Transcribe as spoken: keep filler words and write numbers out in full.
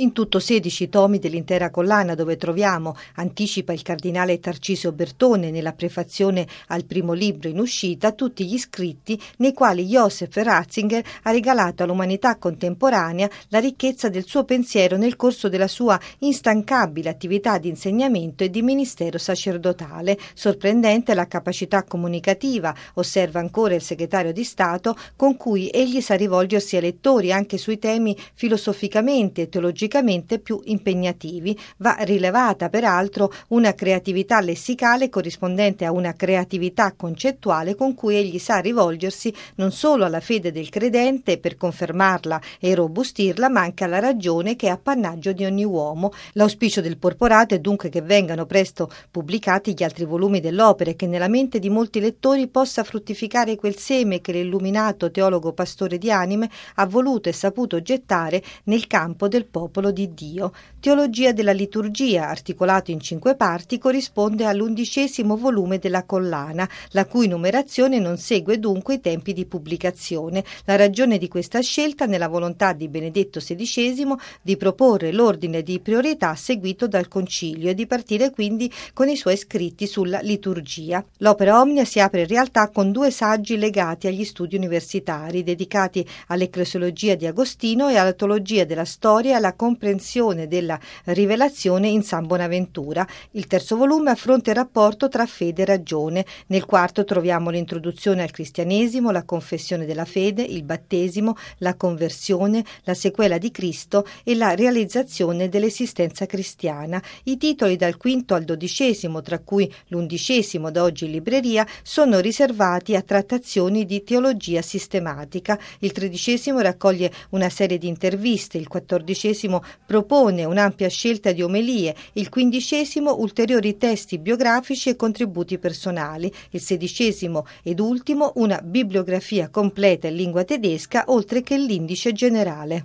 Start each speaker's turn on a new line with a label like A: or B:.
A: In tutto sedici tomi dell'intera collana, dove troviamo, anticipa il cardinale Tarcisio Bertone nella prefazione al primo libro in uscita, tutti gli scritti nei quali Joseph Ratzinger ha regalato all'umanità contemporanea la ricchezza del suo pensiero nel corso della sua instancabile attività di insegnamento e di ministero sacerdotale. Sorprendente la capacità comunicativa, osserva ancora il segretario di Stato, con cui egli sa rivolgersi ai lettori anche sui temi filosoficamente e teologicamente più impegnativi. Va rilevata peraltro una creatività lessicale corrispondente a una creatività concettuale con cui egli sa rivolgersi non solo alla fede del credente per confermarla e robustirla, ma anche alla ragione che è appannaggio di ogni uomo. L'auspicio del porporato è dunque che vengano presto pubblicati gli altri volumi dell'opera e che nella mente di molti lettori possa fruttificare quel seme che l'illuminato teologo pastore di anime ha voluto e saputo gettare nel campo del popolo di Dio. Teologia della liturgia, articolato in cinque parti, corrisponde all'undicesimo volume della collana, la cui numerazione non segue dunque i tempi di pubblicazione. La ragione di questa scelta nella volontà di Benedetto sedicesimo di proporre l'ordine di priorità seguito dal Concilio e di partire quindi con i suoi scritti sulla liturgia. L'opera Omnia si apre in realtà con due saggi legati agli studi universitari, dedicati all'ecclesiologia di Agostino e alla teologia della storia e alla comprensione della rivelazione in San Bonaventura. Il terzo volume affronta il rapporto tra fede e ragione. Nel quarto troviamo l'introduzione al cristianesimo, la confessione della fede, il battesimo, la conversione, la sequela di Cristo e la realizzazione dell'esistenza cristiana. I titoli dal quinto al dodicesimo, tra cui l'undicesimo da oggi in libreria, sono riservati a trattazioni di teologia sistematica. Il tredicesimo raccoglie una serie di interviste, il quattordicesimo propone un'ampia scelta di omelie, il quindicesimo ulteriori testi biografici e contributi personali, il sedicesimo ed ultimo una bibliografia completa in lingua tedesca oltre che l'indice generale.